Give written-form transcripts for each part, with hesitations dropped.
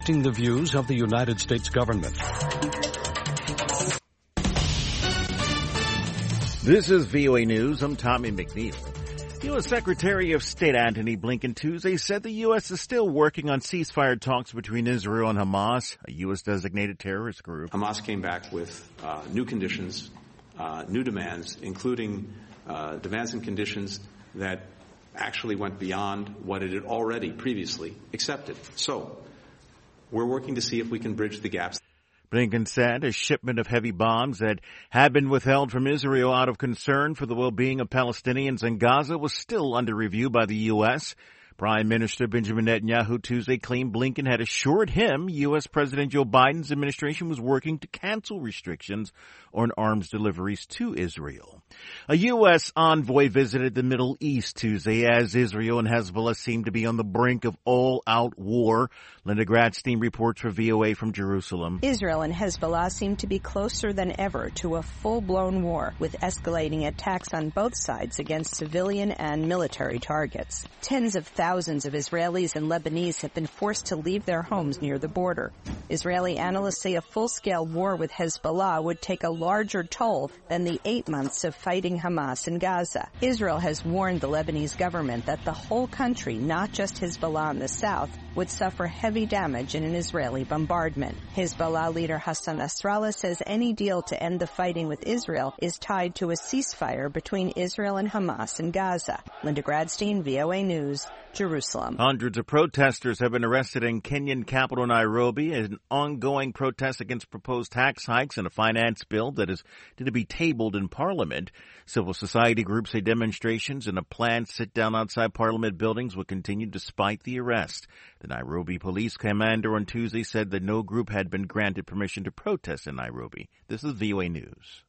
The views of the United States government. This is VOA News. I'm Tommy McNeil. U.S. Secretary of State Antony Blinken Tuesday said the U.S. is still working on ceasefire talks between Israel and Hamas, a U.S.-designated terrorist group. Hamas came back with new conditions, new demands, including demands and conditions that actually went beyond what it had already previously accepted. So, we're working to see if we can bridge the gaps. Blinken said a shipment of heavy bombs that had been withheld from Israel out of concern for the well-being of Palestinians in Gaza was still under review by the U.S. Prime Minister Benjamin Netanyahu Tuesday claimed Blinken had assured him U.S. President Joe Biden's administration was working to cancel restrictions on arms deliveries to Israel. A U.S. envoy visited the Middle East Tuesday as Israel and Hezbollah seem to be on the brink of all-out war. Linda Gradstein reports for VOA from Jerusalem. Israel and Hezbollah seem to be closer than ever to a full-blown war, with escalating attacks on both sides against civilian and military targets. Tens of thousands of Israelis and Lebanese have been forced to leave their homes near the border. Israeli analysts say a full-scale war with Hezbollah would take a larger toll than the 8 months of fighting Hamas in Gaza. Israel has warned the Lebanese government that the whole country, not just Hezbollah in the south, would suffer heavy damage in an Israeli bombardment. Hezbollah leader Hassan Nasrallah says any deal to end the fighting with Israel is tied to a ceasefire between Israel and Hamas in Gaza. Linda Gradstein, VOA News, Jerusalem. Hundreds of protesters have been arrested in Kenyan capital Nairobi in an ongoing protest against proposed tax hikes and a finance bill that is to be tabled in Parliament. Civil society groups say demonstrations and a planned sit-down outside Parliament buildings will continue despite the arrest. The Nairobi police commander on Tuesday said that no group had been granted permission to protest in Nairobi. This is VOA News.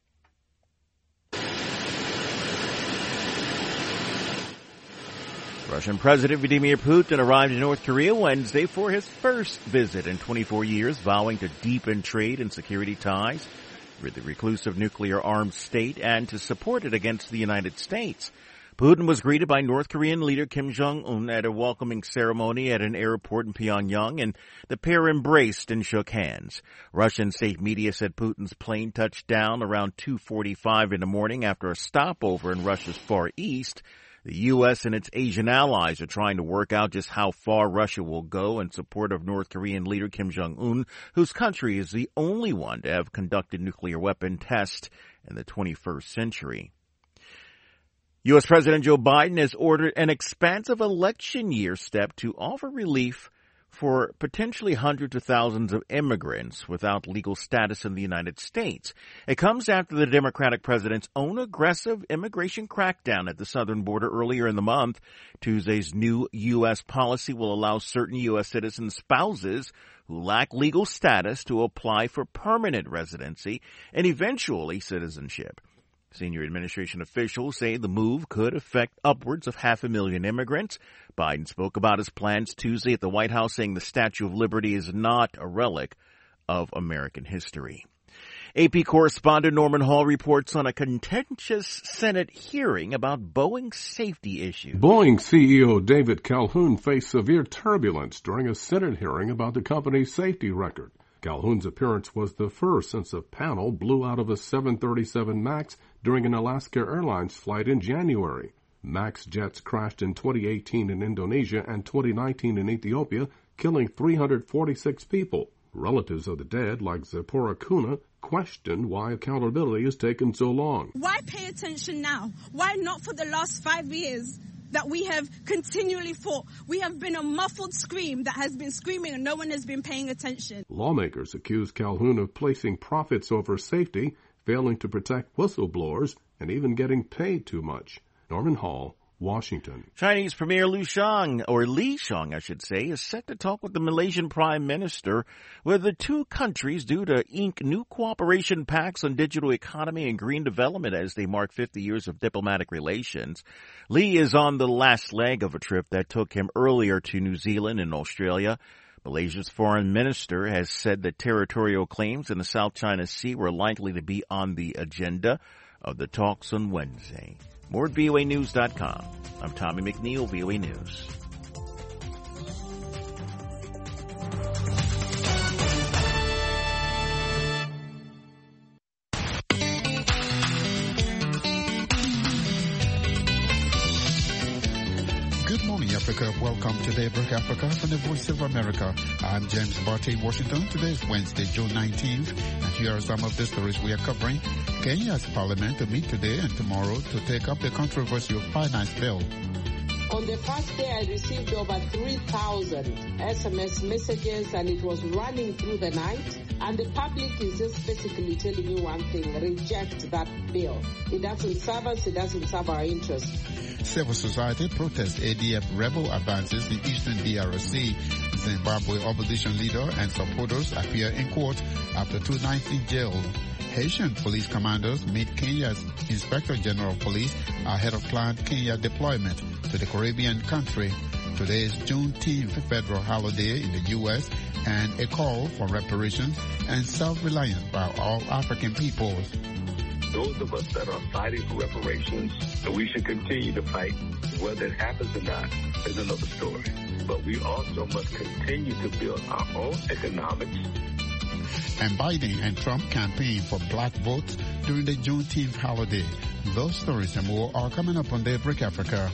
Russian President Vladimir Putin arrived in North Korea Wednesday for his first visit in 24 years, vowing to deepen trade and security ties with the reclusive nuclear-armed state and to support it against the United States. Putin was greeted by North Korean leader Kim Jong-un at a welcoming ceremony at an airport in Pyongyang, and the pair embraced and shook hands. Russian state media said Putin's plane touched down around 2:45 in the morning after a stopover in Russia's Far East. The U.S. and its Asian allies are trying to work out just how far Russia will go in support of North Korean leader Kim Jong-un, whose country is the only one to have conducted nuclear weapon tests in the 21st century. U.S. President Joe Biden has ordered an expansive election year step to offer relief for potentially hundreds of thousands of immigrants without legal status in the United States. It comes after the Democratic president's own aggressive immigration crackdown at the southern border earlier in the month. Tuesday's new U.S. policy will allow certain U.S. citizen spouses who lack legal status to apply for permanent residency and eventually citizenship. Senior administration officials say the move could affect upwards of 500,000 immigrants. Biden spoke about his plans Tuesday at the White House, saying the Statue of Liberty is not a relic of American history. AP correspondent Norman Hall reports on a contentious Senate hearing about Boeing safety issues. Boeing CEO David Calhoun faced severe turbulence during a Senate hearing about the company's safety record. Calhoun's appearance was the first since a panel blew out of a 737 MAX during an Alaska Airlines flight in January. MAX jets crashed in 2018 in Indonesia and 2019 in Ethiopia, killing 346 people. Relatives of the dead, like Zipporah Kuna, questioned why accountability has taken so long. Why pay attention now? Why not for the last 5 years? That we have continually fought. We have been a muffled scream that has been screaming and no one has been paying attention. Lawmakers accuse Calhoun of placing profits over safety, failing to protect whistleblowers, and even getting paid too much. Norman Hall, Washington. Chinese Premier Li Qiang, is set to talk with the Malaysian Prime Minister, where the two countries due to ink new cooperation pacts on digital economy and green development as they mark 50 years of diplomatic relations. Li is on the last leg of a trip that took him earlier to New Zealand and Australia. Malaysia's foreign minister has said that territorial claims in the South China Sea were likely to be on the agenda of the talks on Wednesday. More at voanews.com. I'm Tommy McNeil, VOA News. Africa. Welcome to Daybreak Africa from the Voice of America. I'm James Barty in Washington. Today is Wednesday, June 19th, and here are some of the stories we are covering. Kenya's parliament to meet today and tomorrow to take up the controversial finance bill. On the first day, I received over 3,000 SMS messages, and it was running through the night. And the public is just basically telling you one thing: reject that bill. It doesn't serve us, it doesn't serve our interests. Civil society protests ADF rebel advances in eastern DRC. Zimbabwe opposition leader and supporters appear in court after 2 nights in jail. Haitian police commanders meet Kenya's Inspector General of Police ahead of planned Kenya deployment to the Caribbean country. Today is Juneteenth, federal holiday in the U.S., and a call for reparations and self-reliance by all African peoples. Those of us that are fighting for reparations, and we should continue to fight. Whether it happens or not is another story. But we also must continue to build our own economics. And Biden and Trump campaign for black votes during the Juneteenth holiday. Those stories and more are coming up on Daybreak Africa.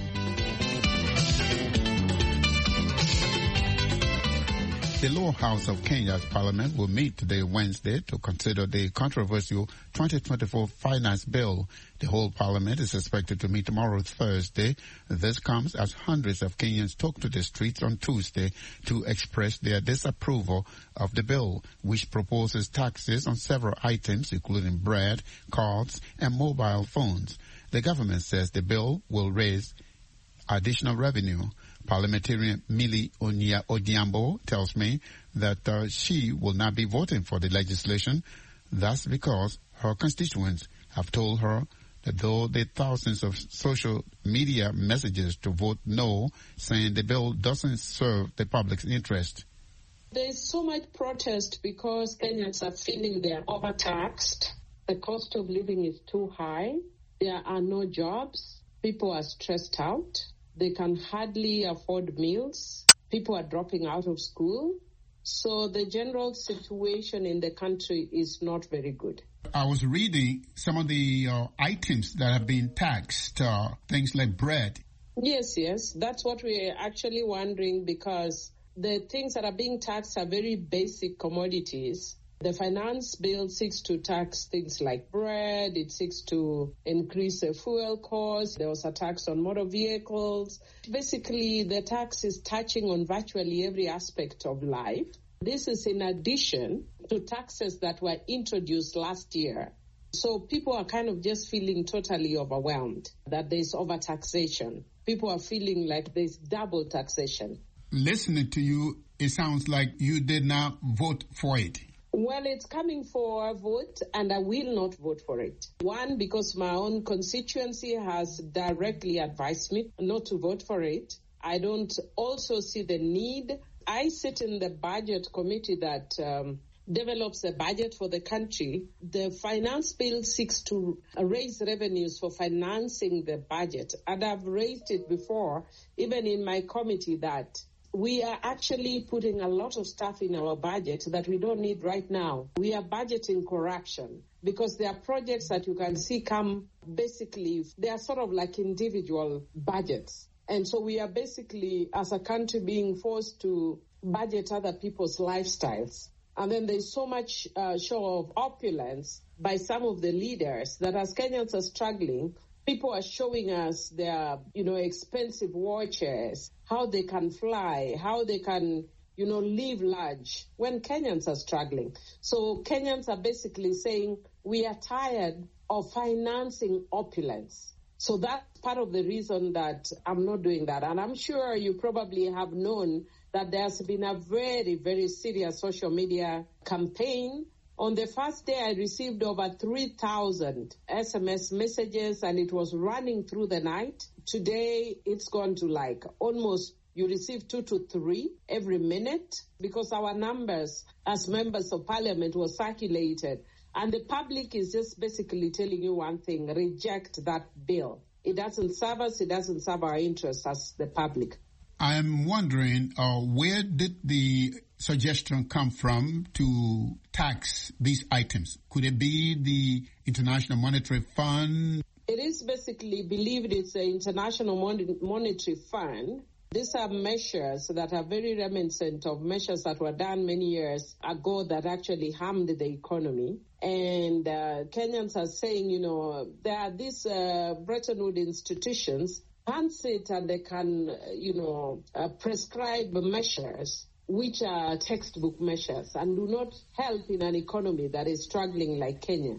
The lower house of Kenya's parliament will meet today, Wednesday, to consider the controversial 2024 finance bill. The whole parliament is expected to meet tomorrow, Thursday. This comes as hundreds of Kenyans took to the streets on Tuesday to express their disapproval of the bill, which proposes taxes on several items, including bread, cards, and mobile phones. The government says the bill will raise additional revenue. Parliamentarian Millie Odiambo tells me that she will not be voting for the legislation. That's because her constituents have told her that though the thousands of social media messages to vote no, saying the bill doesn't serve the public's interest. There is so much protest because Kenyans are feeling they are overtaxed. The cost of living is too high. There are no jobs. People are stressed out. They can hardly afford meals. People are dropping out of school. So the general situation in the country is not very good. I was reading some of the items that have been taxed, things like bread. Yes. That's what we're actually wondering, because the things that are being taxed are very basic commodities. The finance bill seeks to tax things like bread. It seeks to increase the fuel cost. There was a tax on motor vehicles. Basically, the tax is touching on virtually every aspect of life. This is in addition to taxes that were introduced last year. So people are kind of just feeling totally overwhelmed that there's overtaxation. People are feeling like there's double taxation. Listening to you, it sounds like you did not vote for it. Well, it's coming for a vote, and I will not vote for it. One, because my own constituency has directly advised me not to vote for it. I don't also see the need. I sit in the budget committee that develops the budget for the country. The finance bill seeks to raise revenues for financing the budget. And I've raised it before, even in my committee, that we are actually putting a lot of stuff in our budget that we don't need right now. We are budgeting corruption because there are projects that you can see come, basically, they are sort of like individual budgets. And so we are basically, as a country, being forced to budget other people's lifestyles. And then there's so much show of opulence by some of the leaders that as Kenyans are struggling, people are showing us their, expensive watches, how they can fly, how they can, live large when Kenyans are struggling. So Kenyans are basically saying we are tired of financing opulence. So that's part of the reason that I'm not doing that. And I'm sure you probably have known that there's been a very, very serious social media campaign. On the first day, I received over 3,000 SMS messages, and it was running through the night. Today, it's gone to almost, you receive 2 to 3 every minute, because our numbers as members of parliament were circulated. And the public is just basically telling you one thing: reject that bill. It doesn't serve us, it doesn't serve our interests as the public. I'm wondering, where did the suggestion come from to tax these items? Could it be the International Monetary Fund? It is basically believed it's the International Monetary Fund, These are measures that are very reminiscent of measures that were done many years ago that actually harmed the economy. And Kenyans are saying, there are these Bretton Woods institutions can sit and they can, prescribe measures which are textbook measures and do not help in an economy that is struggling like Kenya.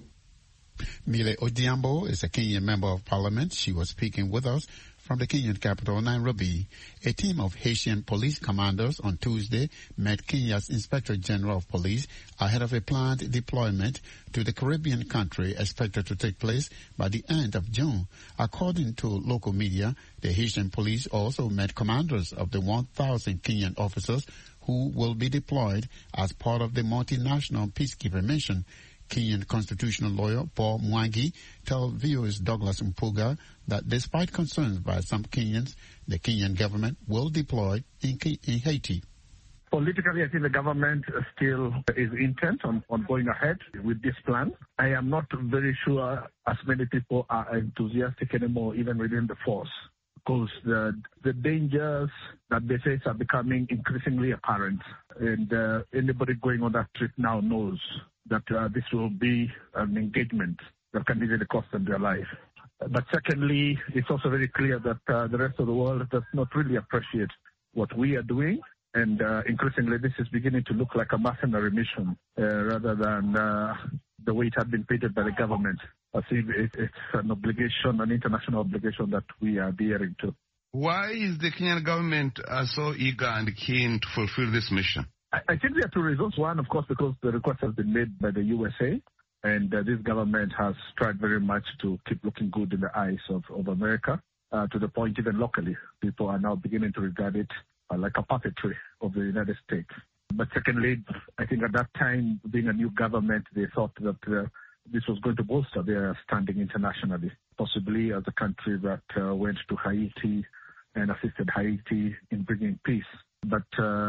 Mile Odhiambo is a Kenyan member of parliament. She was speaking with us from the Kenyan capital, Nairobi. A team of Haitian police commanders on Tuesday met Kenya's Inspector General of Police ahead of a planned deployment to the Caribbean country expected to take place by the end of June. According to local media, the Haitian police also met commanders of the 1,000 Kenyan officers who will be deployed as part of the multinational peacekeeping mission. Kenyan constitutional lawyer Paul Mwangi told VOA's Douglas Mpuga that despite concerns by some Kenyans, the Kenyan government will deploy in Haiti. Politically, I think the government still is intent on going ahead with this plan. I am not very sure as many people are enthusiastic anymore, even within the force, because the dangers that they face are becoming increasingly apparent. And anybody going on that trip now knows that this will be an engagement that can easily cost them their life. But secondly, it's also very clear that the rest of the world does not really appreciate what we are doing. And increasingly, this is beginning to look like a mercenary mission rather than the way it had been painted by the government. I think it's an obligation, an international obligation that we are adhering to. Why is the Kenyan government so eager and keen to fulfill this mission? I think there are two reasons. One, of course, because the request has been made by the USA, and this government has tried very much to keep looking good in the eyes of America, to the point even locally, people are now beginning to regard it like a puppetry of the United States. But secondly, I think at that time, being a new government, they thought that this was going to bolster their standing internationally, possibly as a country that went to Haiti and assisted Haiti in bringing peace. But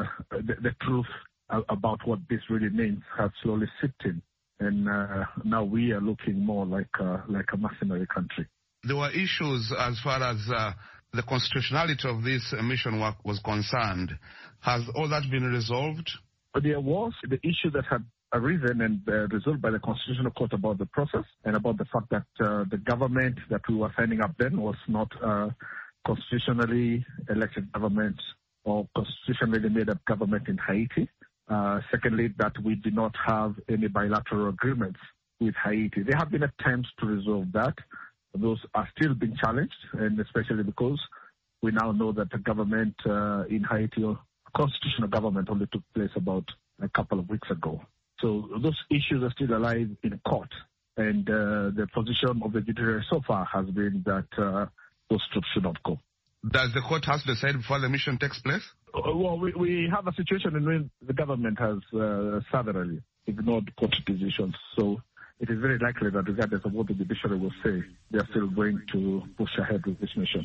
the truth about what this really means has slowly seeped in, and now we are looking more like a mercenary country. There were issues as far as the constitutionality of this mission work was concerned. Has all that been resolved? There was the issue that had arisen and resolved by the Constitutional Court about the process and about the fact that the government that we were signing up then was not a constitutionally elected government or constitutionally made up government in Haiti. Secondly, that we did not have any bilateral agreements with Haiti. There have been attempts to resolve that. Those are still being challenged, and especially because we now know that the government in Haiti, or constitutional government, only took place about a couple of weeks ago. So those issues are still alive in court, and the position of the judiciary so far has been that those troops should not go. Does the court have to decide before the mission takes place? Well, we have a situation in which the government has thoroughly ignored court decisions. So it is very likely that regardless of what the judiciary will say, they are still going to push ahead with this mission.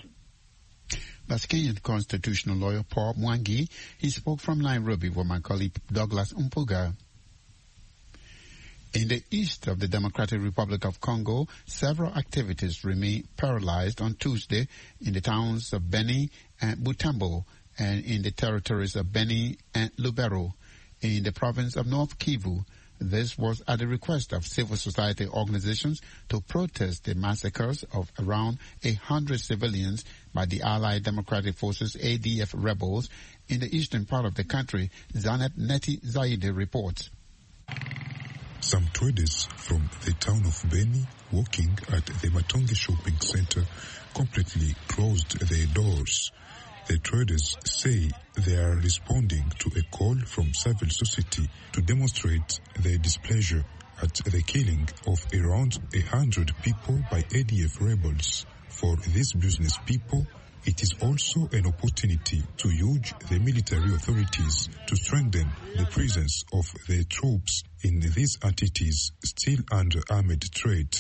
That's Kenyan constitutional lawyer Paul Mwangi. He spoke from Nairobi with my colleague Douglas Mpuga. In the east of the Democratic Republic of Congo, several activities remain paralyzed on Tuesday in the towns of Beni and Butembo and in the territories of Beni and Lubero in the province of North Kivu. This was at the request of civil society organizations to protest the massacres of around 100 civilians by the Allied Democratic Forces ADF rebels in the eastern part of the country. Zanet Neti Zaide reports. Some traders from the town of Beni working at the Matonge shopping center completely closed their doors. The traders say they are responding to a call from civil society to demonstrate their displeasure at the killing of around 100 people by ADF rebels. For these business people, it is also an opportunity to urge the military authorities to strengthen the presence of their troops in these entities still under armed trade.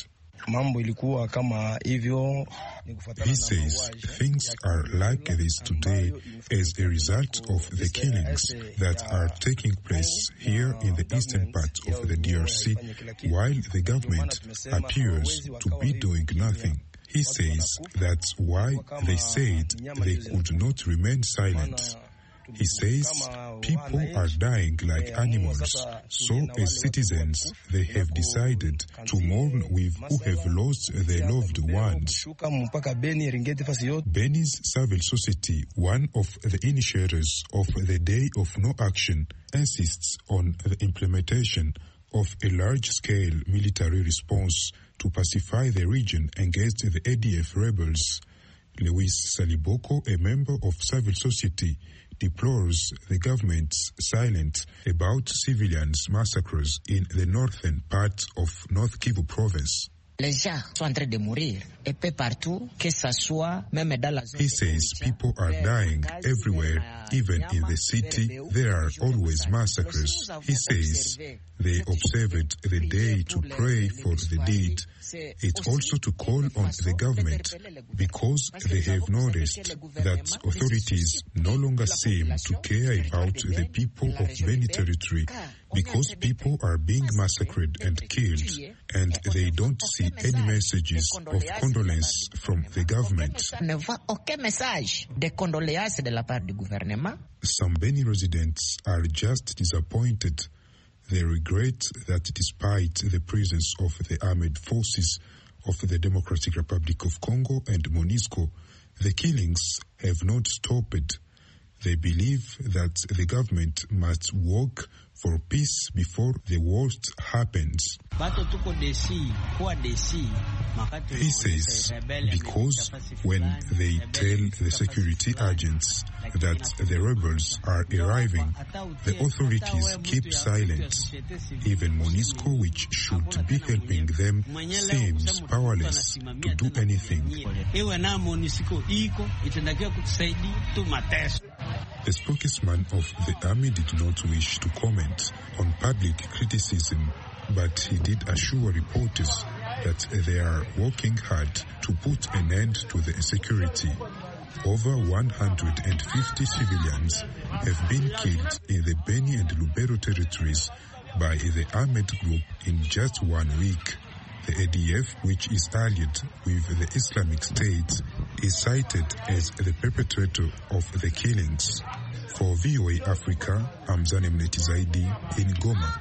He says things are like this today as a result of the killings that are taking place here in the eastern part of the DRC, while the government appears to be doing nothing. He says that's why they said they could not remain silent. He says people are dying like animals, so as citizens they have decided to mourn with who have lost their loved ones. Beni's civil society, one of the initiators of the Day of No Action, insists on the implementation of a large-scale military response to pacify the region against the ADF rebels. Lewis Saliboko, a member of civil society, deplores the government's silence about civilians' massacres in the northern part of North Kivu province. Les gens sont en train de mourir et peu partout, que ça soit même dans la zone. He says people are dying everywhere, even in the city. There are always massacres. He says they observed the day to pray for the dead. It's also to call on the government because they have noticed that authorities no longer seem to care about the people of Beni territory because people are being massacred and killed, and they don't see any messages of condolence from the government. Some Beni residents are just disappointed. They regret that despite the presence of the armed forces of the Democratic Republic of Congo and MONUSCO, the killings have not stopped. They believe that the government must work for peace before the worst happens. He says because when they tell the security agents that the rebels are arriving, the authorities keep silent. Even MONUSCO, which should be helping them, seems powerless to do anything. The spokesman of the army did not wish to comment on public criticism, but he did assure reporters that they are working hard to put an end to the insecurity. Over 150 civilians have been killed in the Beni and Lubero territories by the armed group in just 1 week. The ADF, which is allied with the Islamic State, is cited as the perpetrator of the killings. For VOA Africa, I'm Zanem Netizaidi in Goma.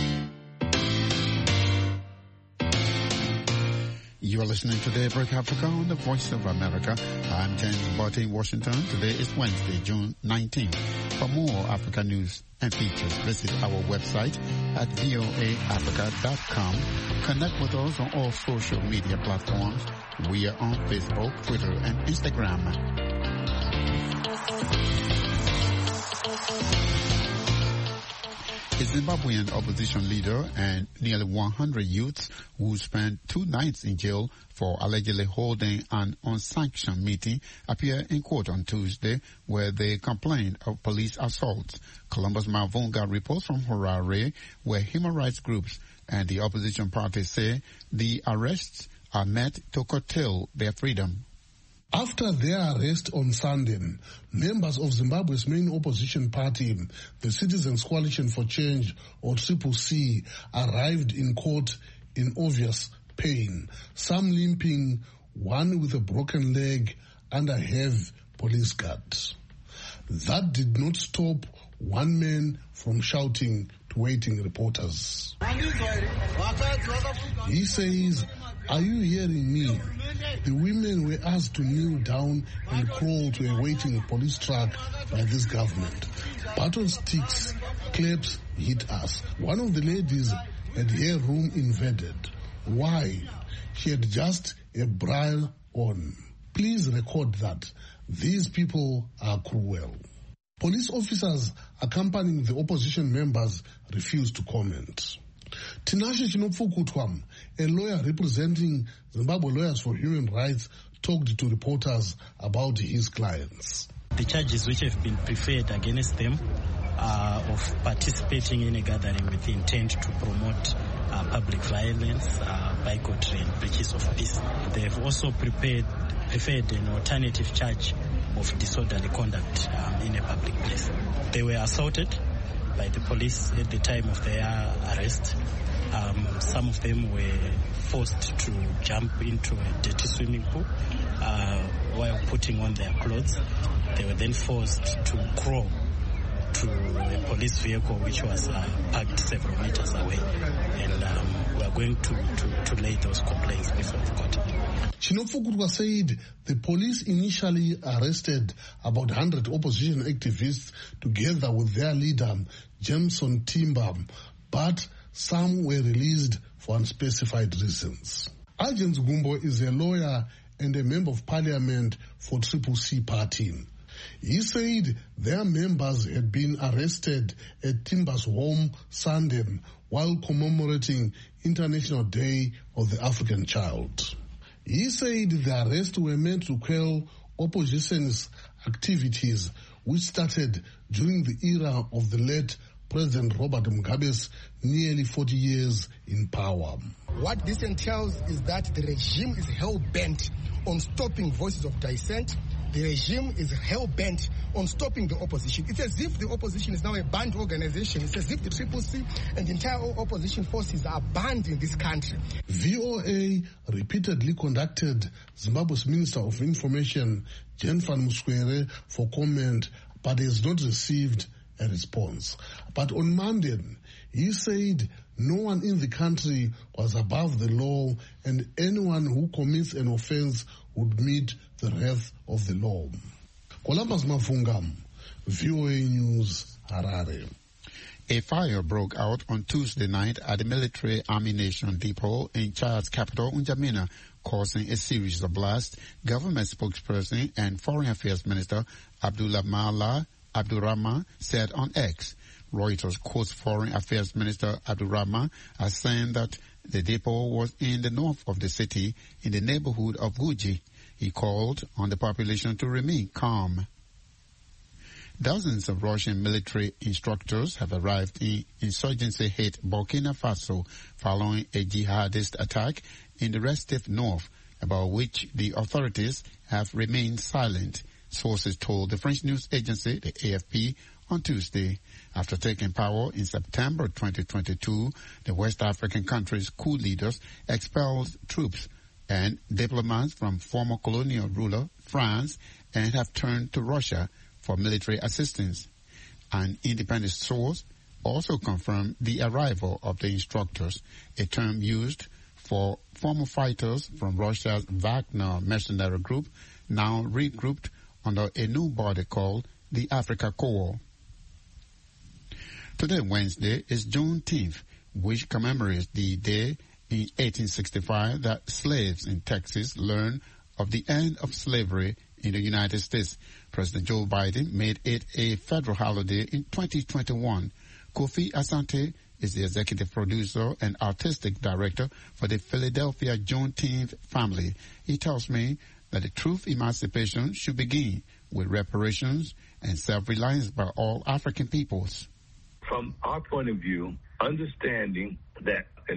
You are listening to Daybreak Africa on the Voice of America. I'm James Botte in Washington. Today is Wednesday, June 19th. For more Africa news and features, visit our website at voaafrica.com. Connect with us on all social media platforms. We are on Facebook, Twitter, and Instagram. A Zimbabwean opposition leader and nearly 100 youths who spent 2 nights in jail for allegedly holding an unsanctioned meeting appeared in court on Tuesday, where they complained of police assaults. Columbus Mavunga reports from Harare, where human rights groups and the opposition party say the arrests are meant to curtail their freedom. After their arrest on Sunday, members of Zimbabwe's main opposition party, the Citizens Coalition for Change, or CCC, arrived in court in obvious pain, some limping, one with a broken leg under heavy police guards. That did not stop one man from shouting to waiting reporters. He says, "Are you hearing me? The women were asked to kneel down and crawl to a waiting police truck by this government. Baton sticks, claps hit us. One of the ladies had her room invaded. Why? She had just a bra on. Please record that. These people are cruel." Police officers accompanying the opposition members refused to comment. Tinashe Chinopfukutwa, a lawyer representing Zimbabwe Lawyers for Human Rights, talked to reporters about his clients. The charges which have been preferred against them are of participating in a gathering with the intent to promote public violence, bigotry, and breaches of peace. They have also preferred an alternative charge of disorderly conduct in a public place. They were assaulted by the police at the time of their arrest, Some of them were forced to jump into a dirty swimming pool while putting on their clothes. They were then forced to crawl to a police vehicle which was parked several meters away. And we are going to lay those complaints before the court. Chinofukurwa said the police initially arrested about 100 opposition activists together with their leader, Jameson Timber, but some were released for unspecified reasons. Algens Gumbo is a lawyer and a member of parliament for Triple C Party. He said their members had been arrested at Timber's home Sunday while commemorating International Day of the African Child. He said the arrests were meant to quell opposition's activities, which started during the era of the late President Robert Mugabe's nearly 40 years in power. What this entails is that the regime is hell-bent on stopping voices of dissent. The regime is hell-bent on stopping the opposition. It's as if the opposition is now a banned organization. It's as if the Triple C and the entire opposition forces are banned in this country. VOA repeatedly contacted Zimbabwe's Minister of Information, Jen van Muswere, for comment, but has not received a response. But on Monday, he said no one in the country was above the law and anyone who commits an offense would meet the wrath of the law. Columbus Mafungam, VOA News, Harare. A fire broke out on Tuesday night at the military ammunition depot in Chad's capital, N'Djamena, causing a series of blasts. Government spokesperson and Foreign Affairs Minister Abdullah Mala Abdurrahman said on X. Reuters quotes Foreign Affairs Minister Abdurrahman as saying that the depot was in the north of the city in the neighborhood of Guji. He called on the population to remain calm. Dozens of Russian military instructors have arrived in insurgency-hit Burkina Faso following a jihadist attack in the restive north, about which the authorities have remained silent. Sources told the French news agency, the AFP, on Tuesday. After taking power in September 2022, the West African country's coup leaders expelled troops and diplomats from former colonial ruler France and have turned to Russia for military assistance. An independent source also confirmed the arrival of the instructors, a term used for former fighters from Russia's Wagner mercenary group, now regrouped under a new body called the Africa Corps. Today, Wednesday, is Juneteenth, which commemorates the day in 1865 that slaves in Texas learned of the end of slavery in the United States. President Joe Biden made it a federal holiday in 2021. Kofi Asante is the executive producer and artistic director for the Philadelphia Juneteenth family. He tells me that the truth emancipation should begin with reparations and self-reliance by all African peoples. From our point of view, understanding that in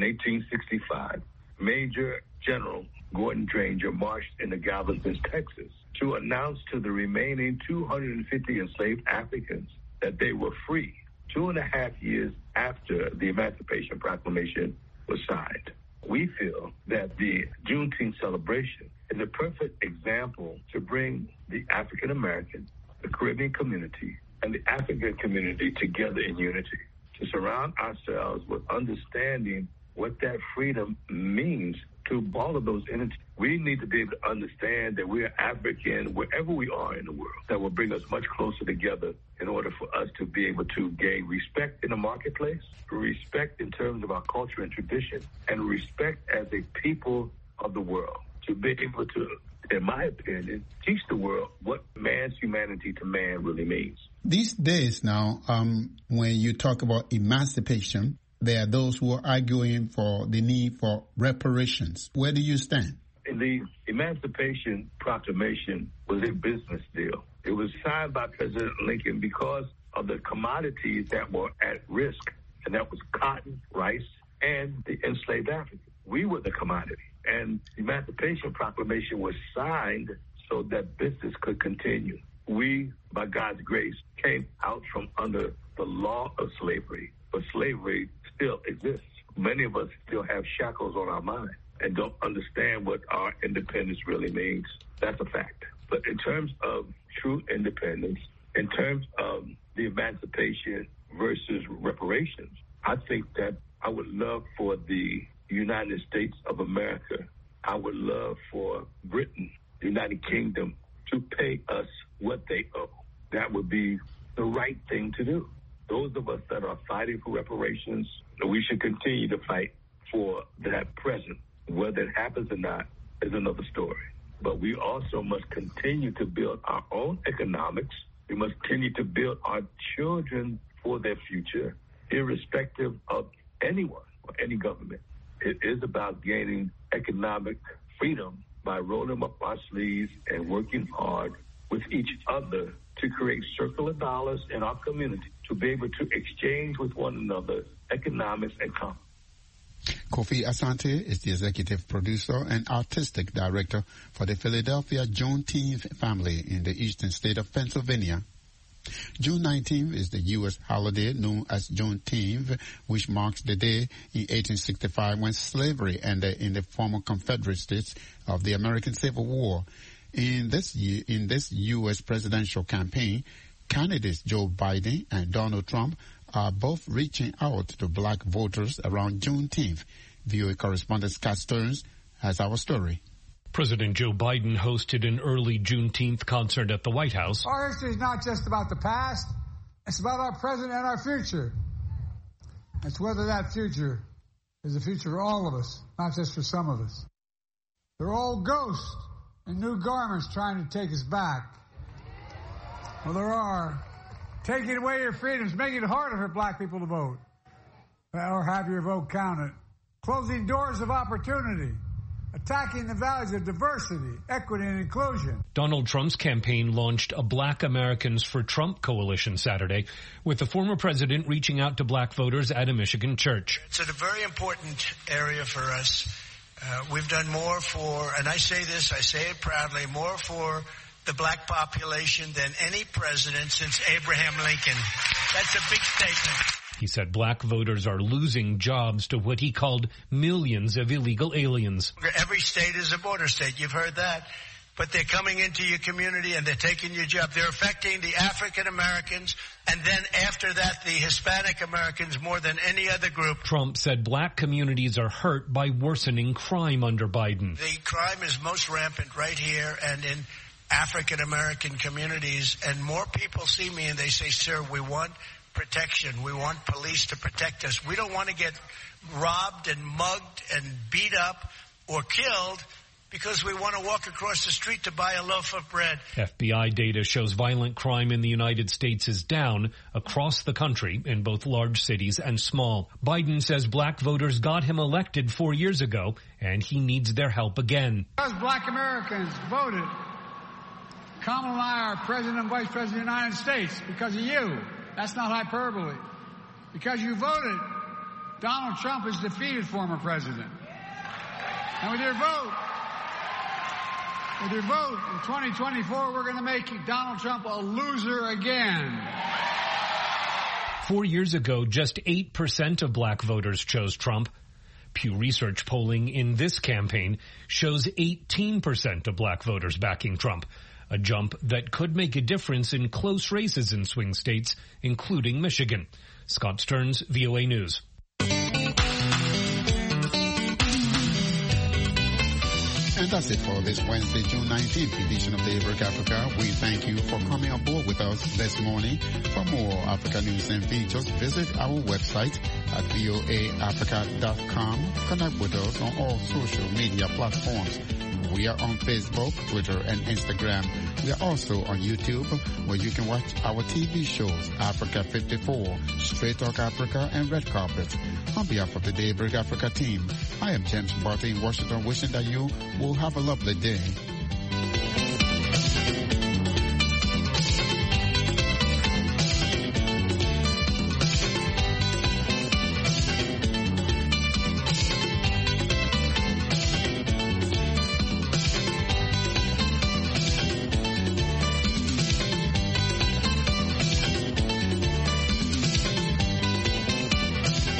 1865, Major General Gordon Granger marched into Galveston, Texas, to announce to the remaining 250 enslaved Africans that they were free 2.5 years after the Emancipation Proclamation was signed. We feel that the Juneteenth celebration is a perfect example to bring the African American, the Caribbean community, and the African community together in unity, to surround ourselves with understanding what that freedom means to all of those entities. We need to be able to understand that we are African wherever we are in the world. That will bring us much closer together in order for us to be able to gain respect in the marketplace, respect in terms of our culture and tradition, and respect as a people of the world, to be able to, in my opinion, teach the world what man's humanity to man really means. These days now, when you talk about emancipation, there are those who are arguing for the need for reparations. Where do you stand? The Emancipation Proclamation was a business deal. It was signed by President Lincoln because of the commodities that were at risk, and that was cotton, rice, and the enslaved Africans. We were the commodity. And the Emancipation Proclamation was signed so that business could continue. We, by God's grace, came out from under the law of slavery, but slavery still exists. Many many of us still have shackles on our mind and don't understand what our independence really means. That's a fact. But in terms of true independence, in terms of the emancipation versus reparations, I think that I would love for the United States of America, I would love for Britain, the United Kingdom, to pay us what they owe. That would be the right thing to do. Those of us that are fighting for reparations, we should continue to fight for that present. Whether it happens or not is another story. But we also must continue to build our own economics. We must continue to build our children for their future, irrespective of anyone or any government. It is about gaining economic freedom by rolling up our sleeves and working hard with each other to create circular dollars in our community, to be able to exchange with one another economics and commerce. Kofi Asante is the executive producer and artistic director for the Philadelphia Juneteenth family in the eastern state of Pennsylvania. June 19th is the U.S. holiday known as Juneteenth, which marks the day in 1865 when slavery ended in the former Confederate States of the American Civil War. In this U.S. presidential campaign, candidates Joe Biden and Donald Trump are both reaching out to black voters around Juneteenth. VOA correspondent Scott Stearns has our story. President Joe Biden hosted an early Juneteenth concert at the White House. Our history is not just about the past. It's about our present and our future. It's whether that future is the future for all of us, not just for some of us. They're old ghosts in new garments trying to take us back. Well, there are. Taking away your freedoms, making it harder for black people to vote or have your vote counted. Closing doors of opportunity. Attacking the values of diversity, equity, and inclusion. Donald Trump's campaign launched a Black Americans for Trump coalition Saturday, with the former president reaching out to black voters at a Michigan church. It's a very important area for us. We've done more for, and I say this, I say it proudly, more for the black population than any president since Abraham Lincoln. That's a big statement. He said black voters are losing jobs to what he called millions of illegal aliens. Every state is a border state. You've heard that. But they're coming into your community and they're taking your job. They're affecting the African Americans and then after that the Hispanic Americans more than any other group. Trump said black communities are hurt by worsening crime under Biden. The crime is most rampant right here and in African American communities, and more people see me and they say, sir, we want protection. We want police to protect us. We don't want to get robbed and mugged and beat up or killed because we want to walk across the street to buy a loaf of bread. FBI data shows violent crime in the United States is down across the country in both large cities and small. Biden says black voters got him elected 4 years ago, and he needs their help again. Because black Americans voted Kamala and I are President and Vice President of the United States because of you. That's not hyperbole. Because you voted, Donald Trump is defeated former president. And with your vote in 2024, we're going to make Donald Trump a loser again. 4 years ago, just 8% of black voters chose Trump. Pew Research polling in this campaign shows 18% of black voters backing Trump. A jump that could make a difference in close races in swing states, including Michigan. Scott Stearns, VOA News. And that's it for this Wednesday, June 19th edition of Daybreak Africa. We thank you for coming on board with us this morning. For more Africa news and features, visit our website at voaafrica.com. Connect with us on all social media platforms. We are on Facebook, Twitter, and Instagram. We are also on YouTube, where you can watch our TV shows, Africa 54, Straight Talk Africa, and Red Carpet. On behalf of the Daybreak Africa team, I am James Barty in Washington, wishing that you will have a lovely day.